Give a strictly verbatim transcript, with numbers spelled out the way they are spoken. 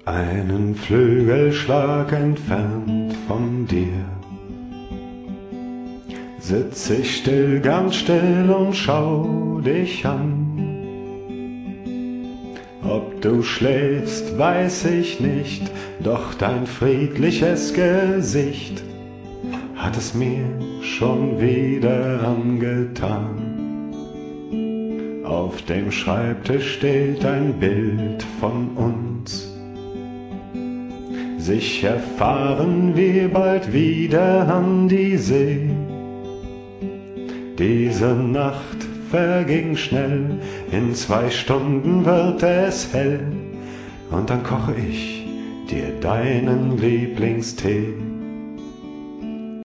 Einen Flügelschlag entfernt von dir sitz ich still, ganz still und schau dich an. Ob du schläfst, weiß ich nicht, doch dein friedliches Gesicht hat es mir schon wieder angetan. Auf dem Schreibtisch steht ein Bild von uns. Sicher fahren wir bald wieder an die See. Diese Nacht verging schnell, in zwei Stunden wird es hell, und dann koche ich dir deinen Lieblingstee.